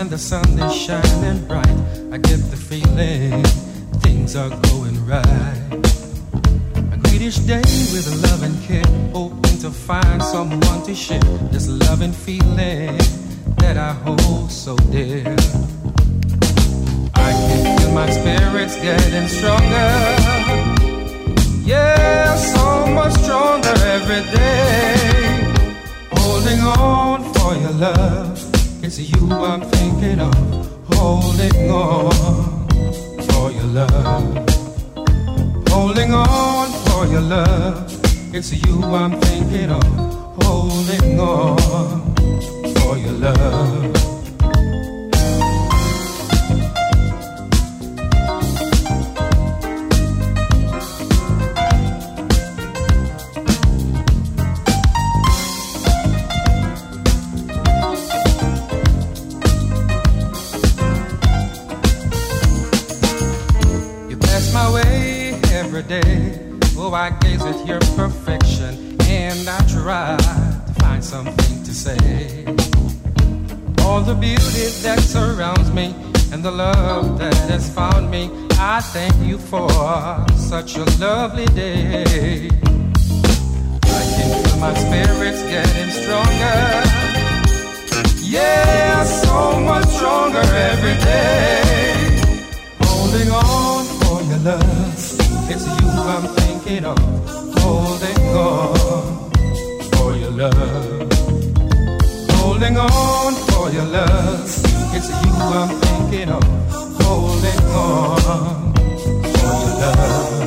and the sun is shining bright. I get the feeling things are going right. I greet each day with a love and care, hoping to find someone to share this loving feeling that I hold so dear. I can feel my spirits getting stronger, yeah, so much stronger every day. Holding on for your love, it's you I'm thinking of. Holding on for your love. Holding on for your love, it's you I'm thinking of. Holding on for your love. Oh, I gaze at your perfection and I try to find something to say. All the beauty that surrounds me and the love that has found me, I thank you for such a lovely day. I can feel my spirits getting stronger, yeah, so much stronger every day. Holding on for your love, it's you I'm thinking of. Holding on for your love. Holding on for your love, it's you I'm thinking of. Holding on for your love.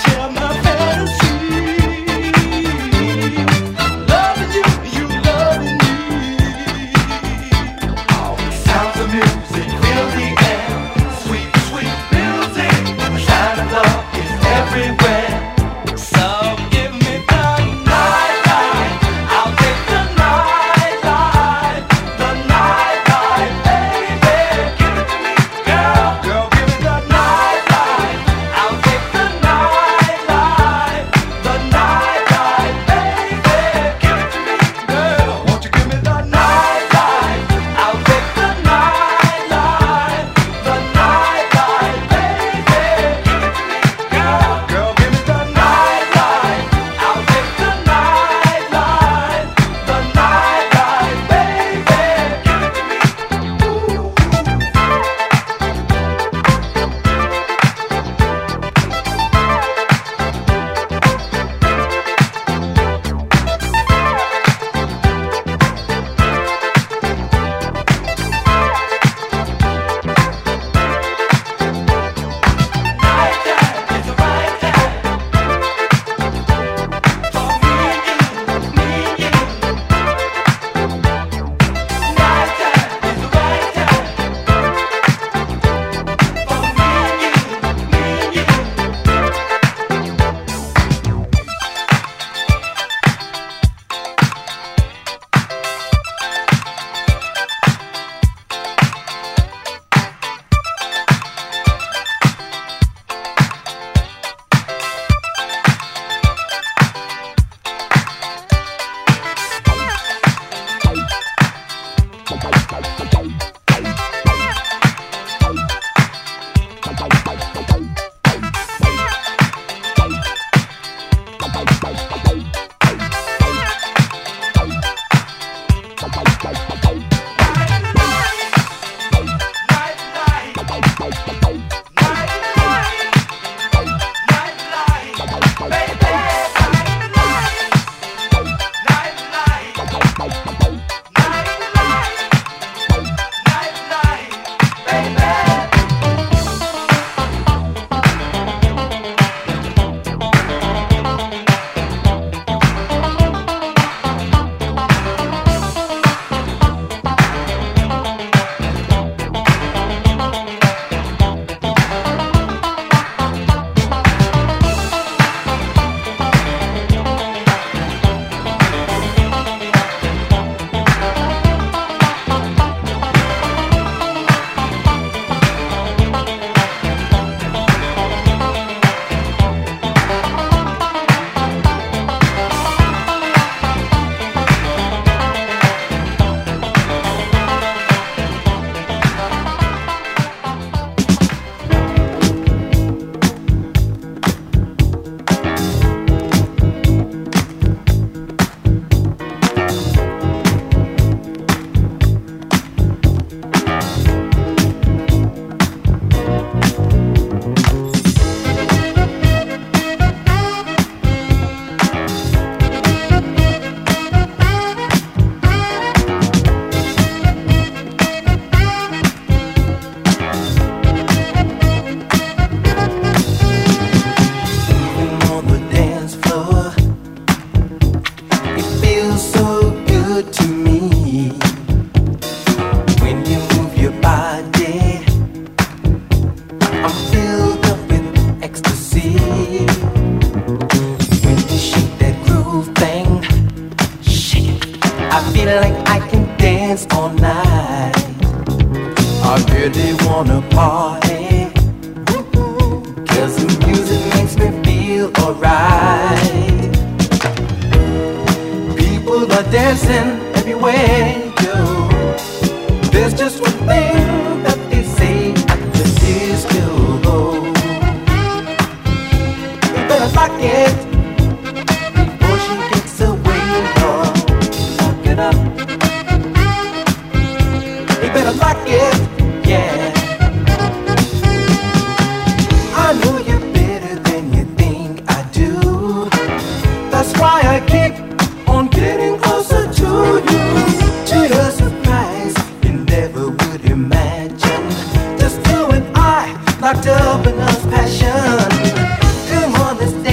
Locked up in us passion. Come on, let's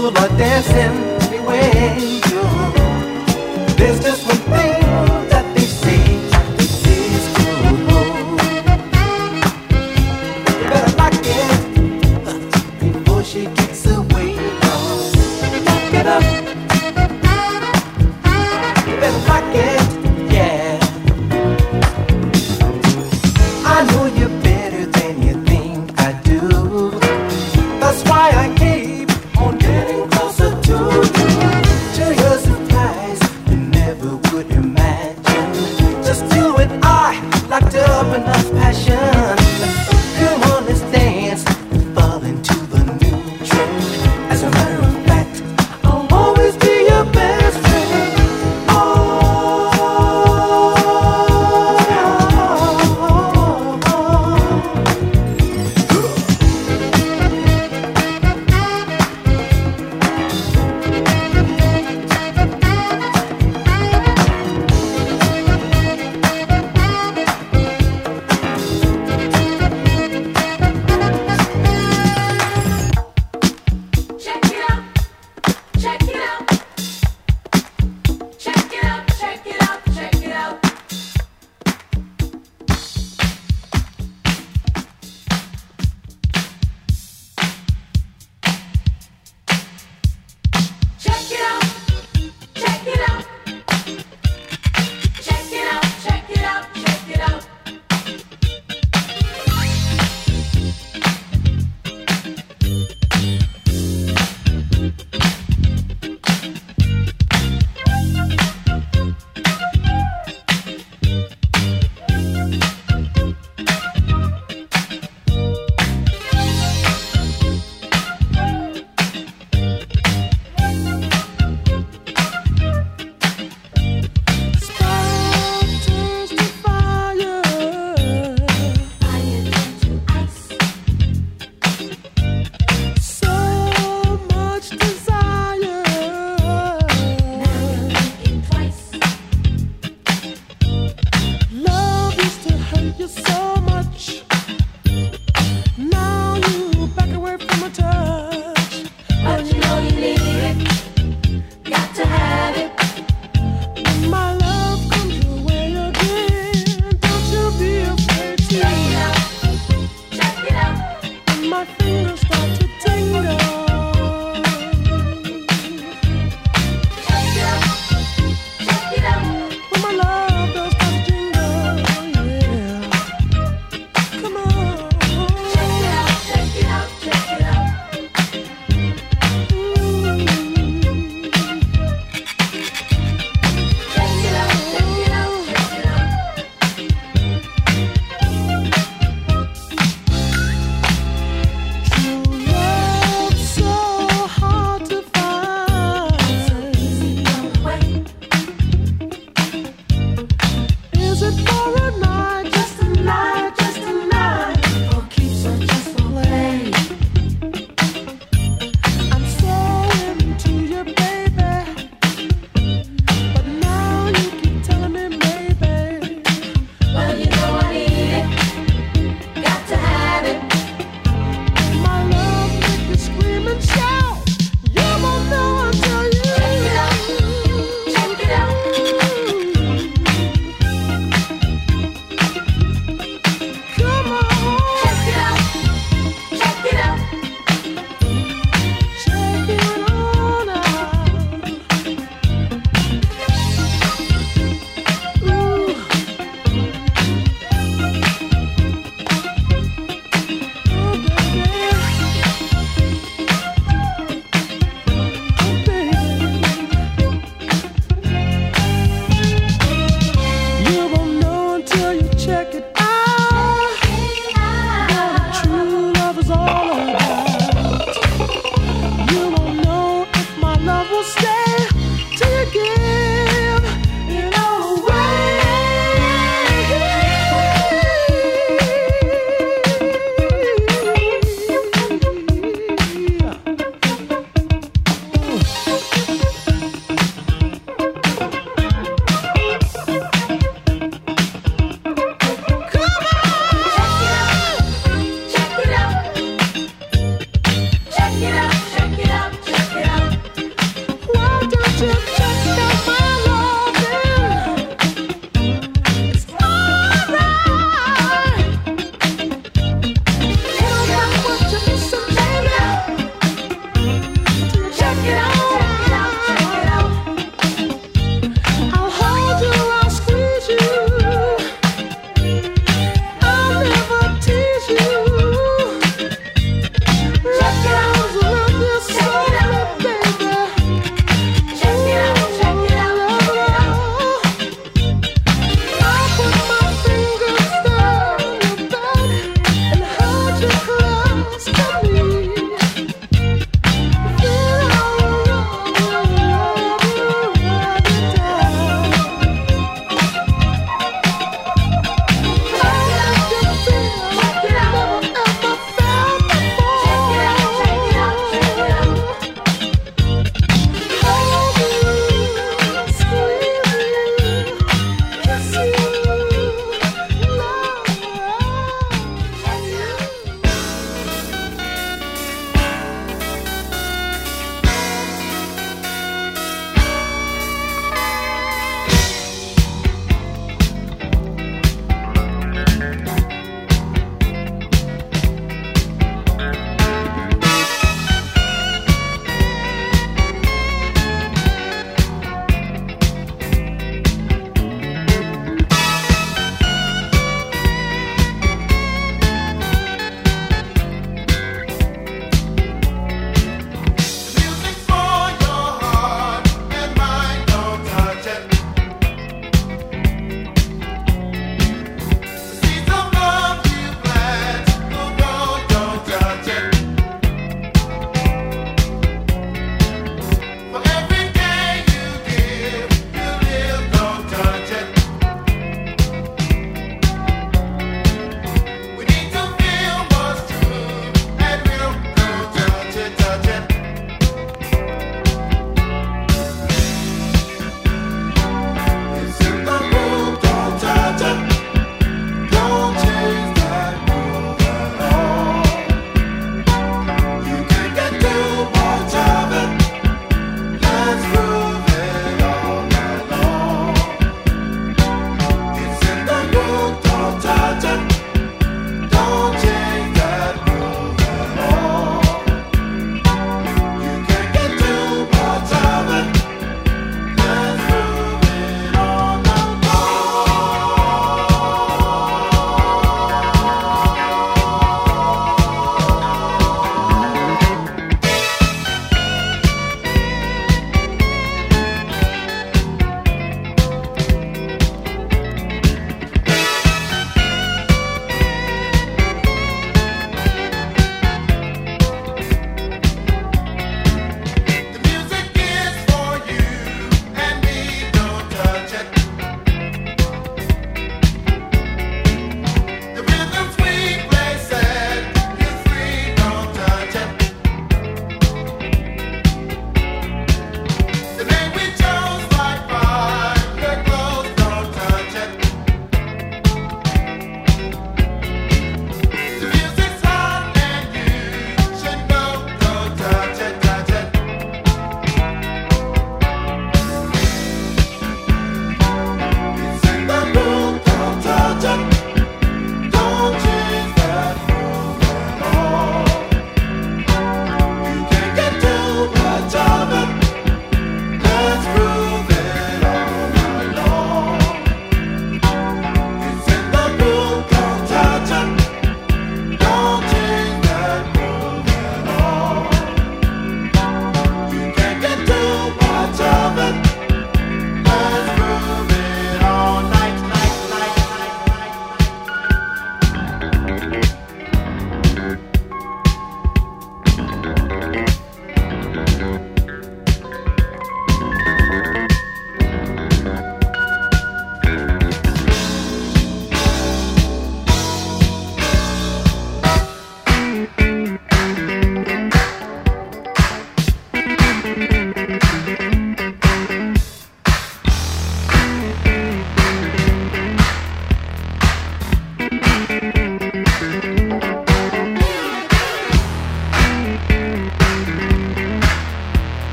people are dancing anyway. There's just one thing that they say is cool. You better like it before she gets away. Get up. You better like it, yeah. I know you're better than you think I do. That's why I keep on getting closer to you. To your surprise, you never would imagine. Just you and I, locked up in our passion. Come on, let's dance and fall into the new trend. As a matter of fact, I'll always be your best friend. Check it out.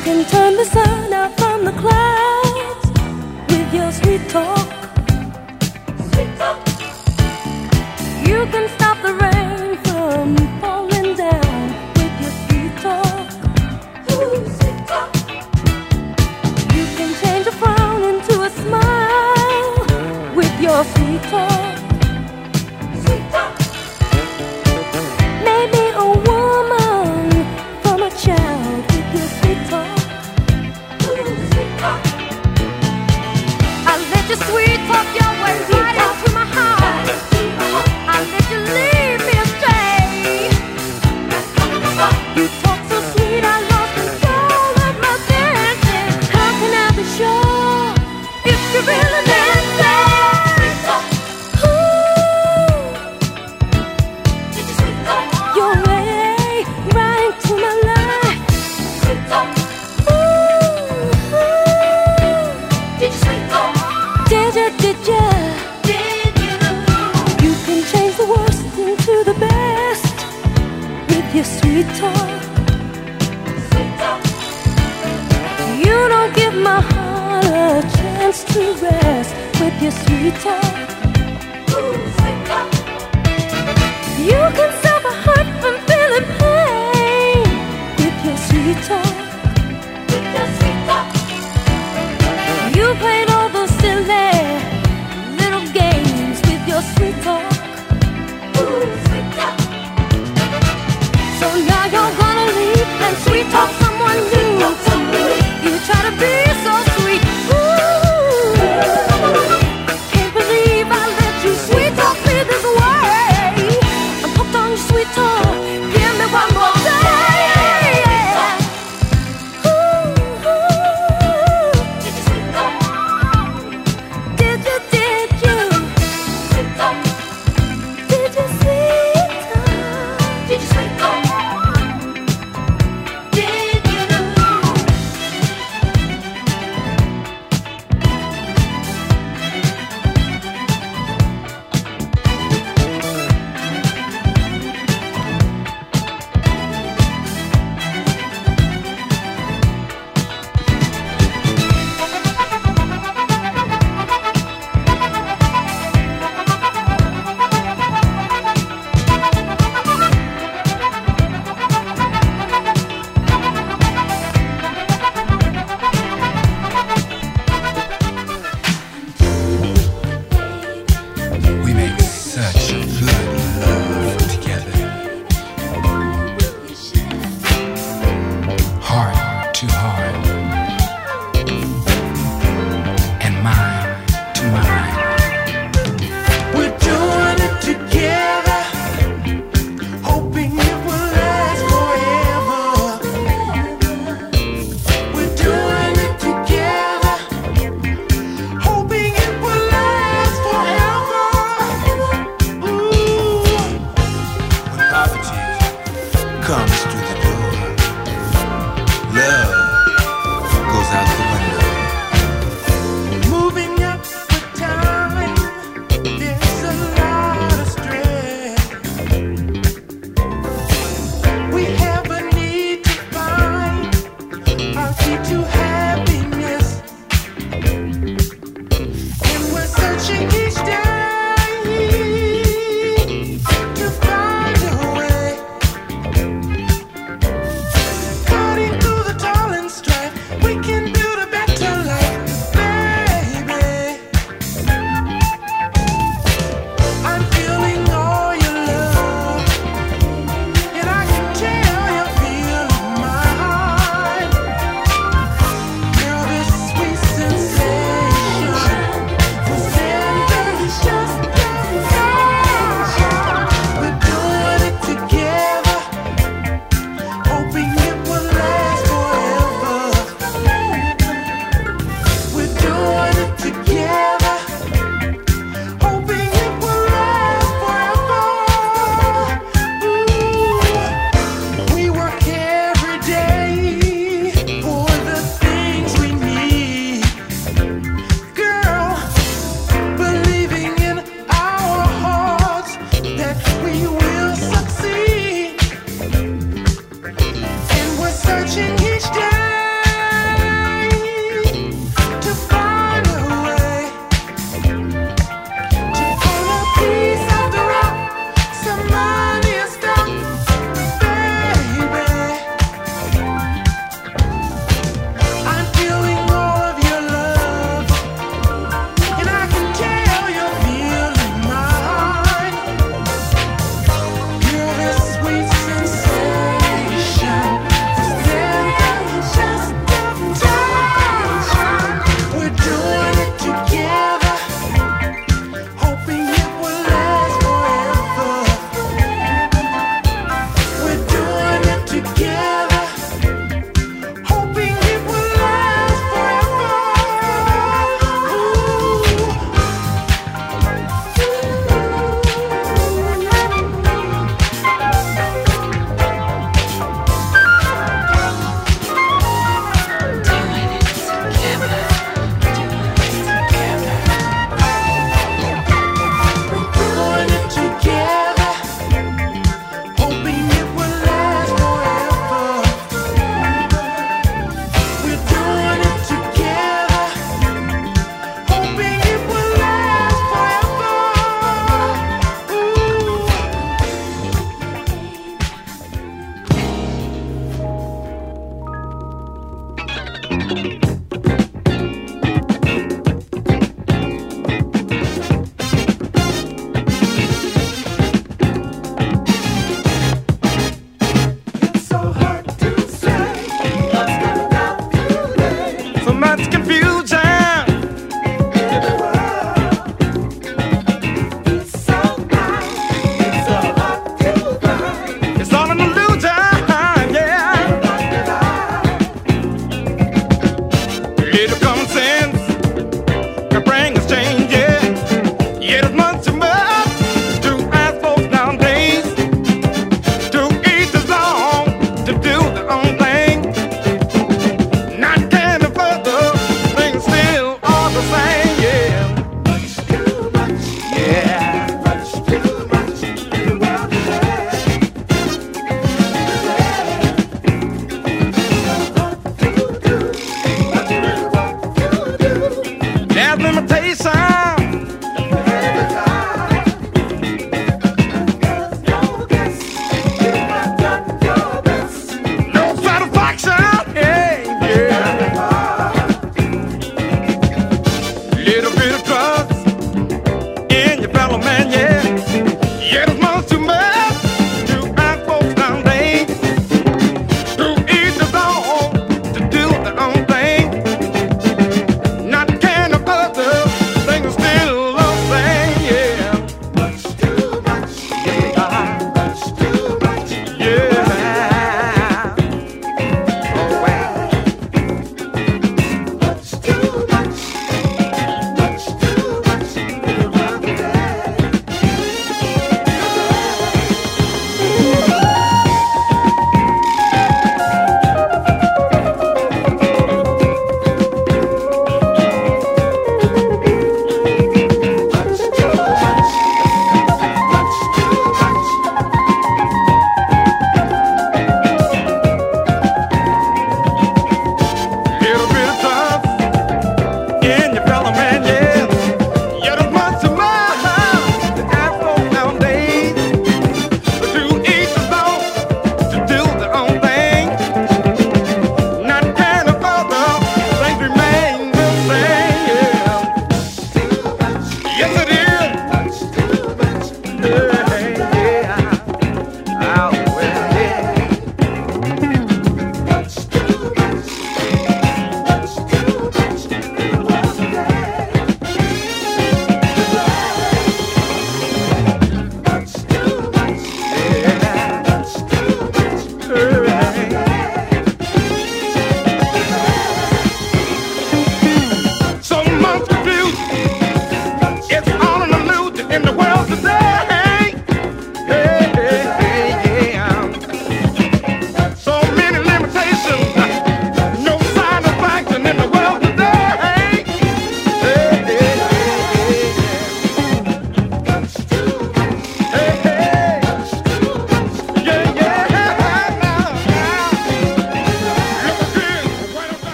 can turn the sun out from the clouds with your sweet talk. Sweet talk. You can stop the rain from falling down with your sweet talk. Ooh, sweet talk. You can change a frown into a smile with your sweet talk. Sweet talk. Made me a woman from a child with your sweet talk. Ooh, sweet talk. I let your sweet talk your way right into my heart. I let you lead me astray. You talk so sweet, I lost control of my senses. How can I be sure if you really meant it? Ooh, your way right to my life. Ooh, did you? You can change the worst into the best with your sweet talk. You don't give my heart a chance to rest with your sweet talk. You can stop a heart from feeling pain with your sweet talk. You played all those silly little games with your sweet talk. So now you're gonna leave and sweet talk someone new. You try to be so sweet. Ooh, can't believe I let you sweet talk me this way. I'm hooked on your sweet talk. Give me one more day. Ooh, did you sweet talk? Did you? Did you sweet talk? Did you sweet talk? Did you sweet talk?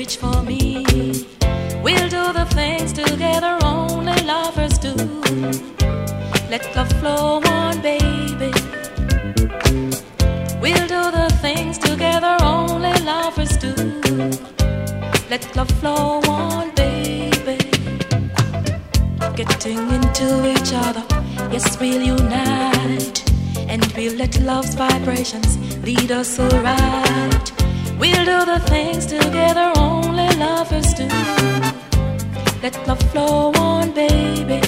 reach for me. We'll do the things together only lovers do. Let love flow on, baby. We'll do the things together only lovers do. Let love flow on, baby. Getting into each other, yes, we'll unite. And we'll let love's vibrations lead us so right. We'll do the things together only lovers do. Let love flow on, baby.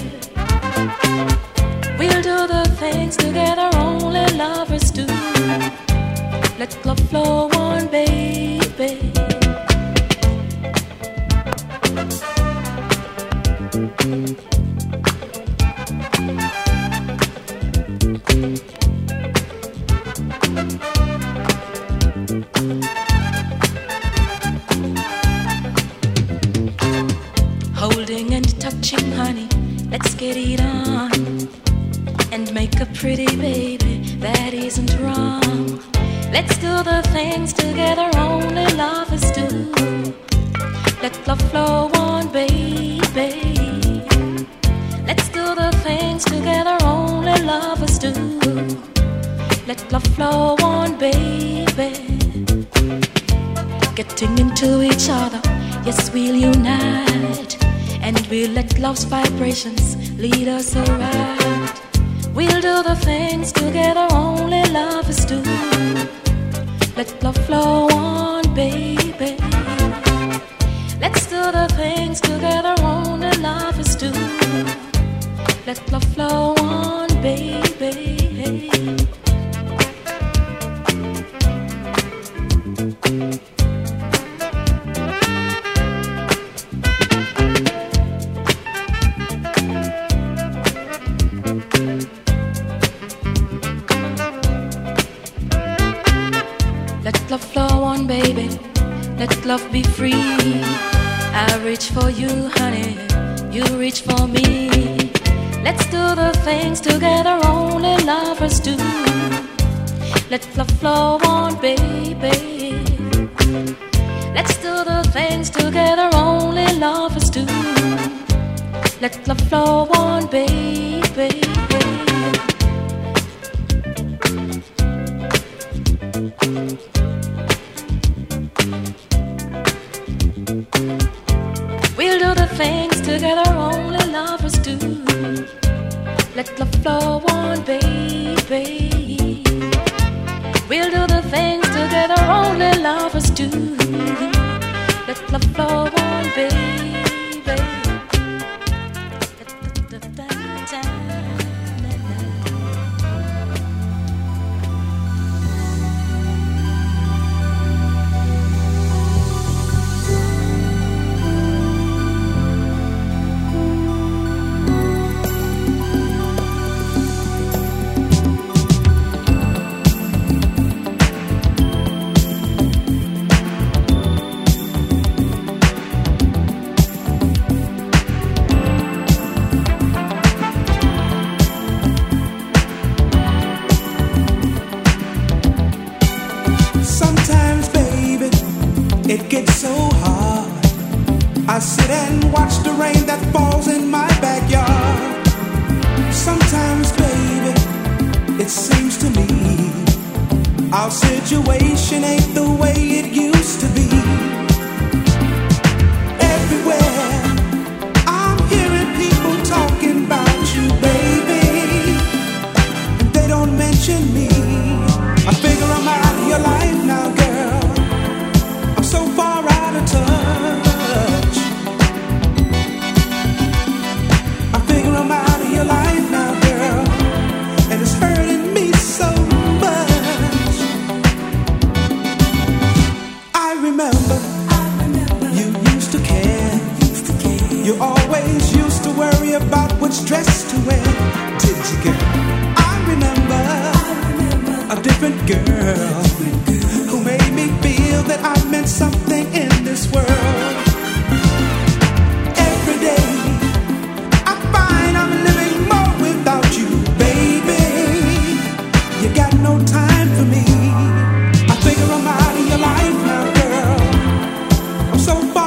We'll do the things together only lovers do. Let love flow on, baby. Holding and touching, honey, let's get it on. And make a pretty baby, that isn't wrong. Let's do the things together only lovers do. Let love flow on, baby. Let's do the things together only lovers do. Let love flow on, baby. Getting into each other, yes, we'll unite. And we'll let love's vibrations lead us so right. We'll do the things together only lovers do. Let love flow on, baby. Let's do the things together only lovers do. Let love flow on, baby. Let love flow on, baby. Let love be free. I reach for you, honey. You reach for me. Let's do the things together only lovers do. Let love flow on, baby. Let's do the things together only lovers do. Let love flow on, baby. We'll do the things together only lovers do. Let love flow on, baby. We'll do the things together only lovers do. Let love flow on, baby. It gets so hard. I sit and watch the rain that falls in my backyard. Sometimes, baby, it seems to me our situation ain't the way it used to be. Everywhere I'm hearing people talking about you, baby, and they don't mention me. I figure I'm out of your life now, girl. So far out of touch. I figure I'm out of your life now, girl, and it's hurting me so much. I remember you used to care. You always used to worry about which dress to wear. Did you, girl? I remember a different girl who made me feel that I meant something in this world. Every day I find I'm living more without you, baby. You got no time for me. I figure I'm out of your life now, girl. I'm so far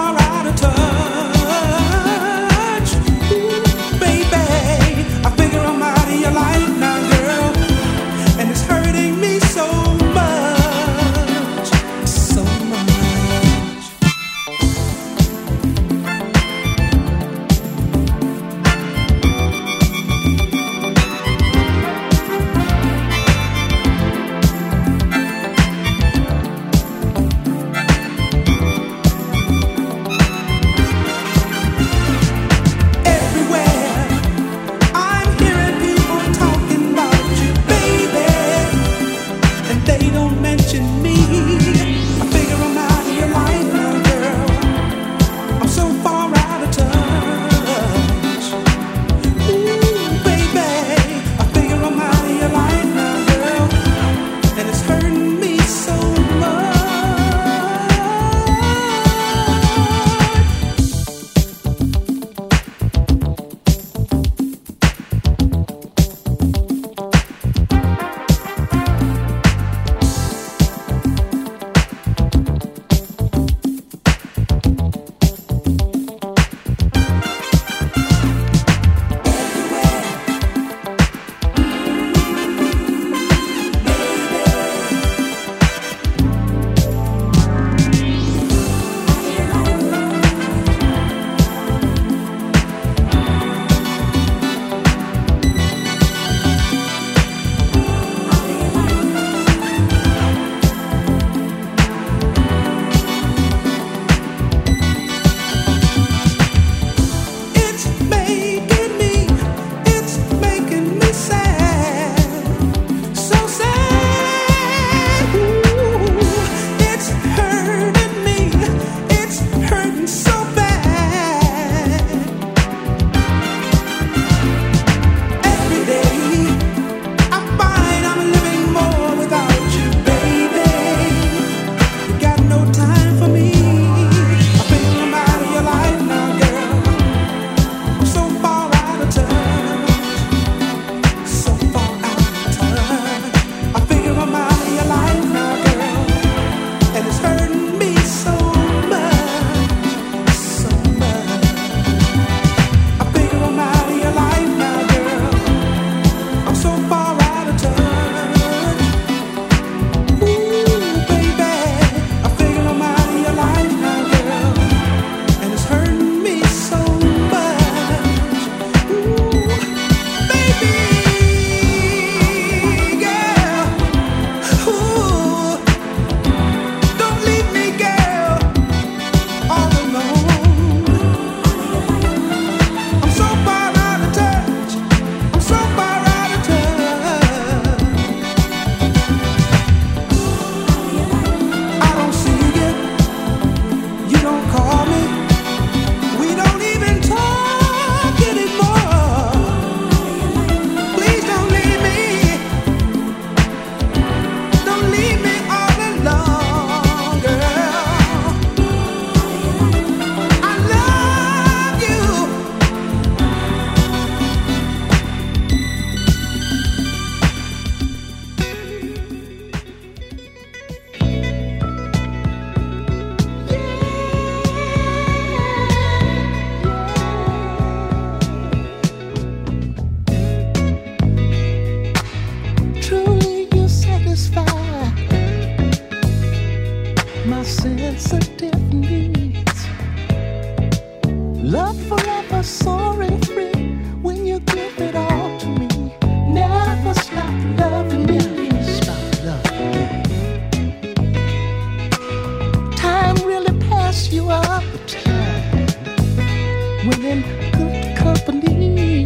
when in good company.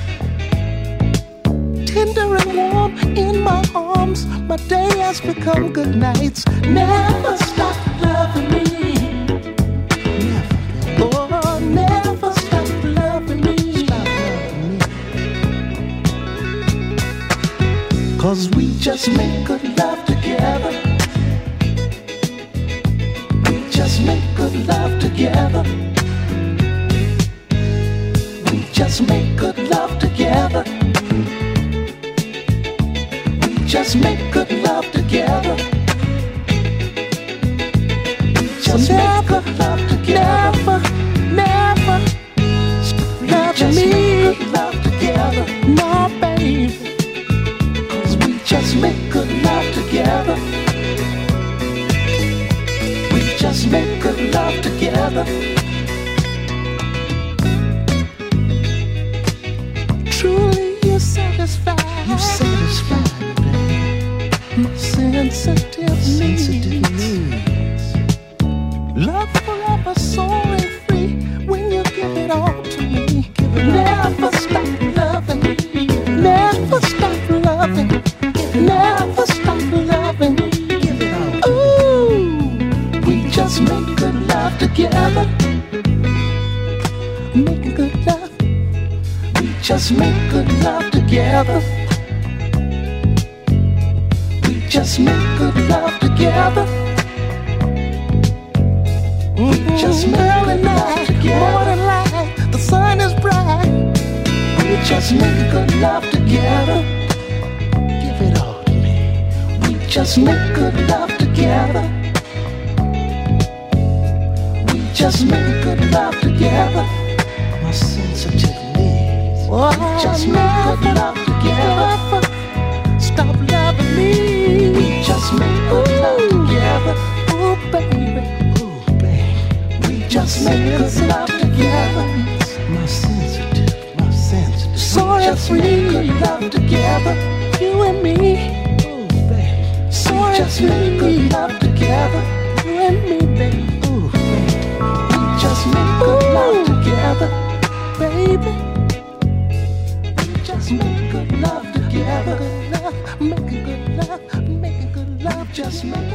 Tender and warm in my arms, my day has become good nights. Never stop loving me. Never, oh, never stop loving me. Stop loving me. 'Cause we just make good love together. We just make good love together. We just make good love together. Just make good love together. Just make good love together. Never, never love me. Make good love together. No, baby. 'Cause we just make good love together. We just make good love together. Truly, you satisfy. You satisfy. Sensitive needs. Love forever soaring free when you give it all to me. Never stop loving me. Never stop loving. Never stop loving. Give it all. Ooh, we just make good love together. Making good love. We just make good love together. Just make good love together. We just make good love together. Morning light, the sun is bright. We just make good love together. Give it all to me. We just make good love together. We just make good love together. My sensitive needs. We just make good love together. Stop loving me. We just make good love together. Oh, baby. Oh, baby. We just make good love together. My sensitive. So we just make good love together. You and me. Oh, baby. So we just make good love together. You and me, baby. Oh, baby. We just make good love together. Baby. We just make good love together. Making good love, just make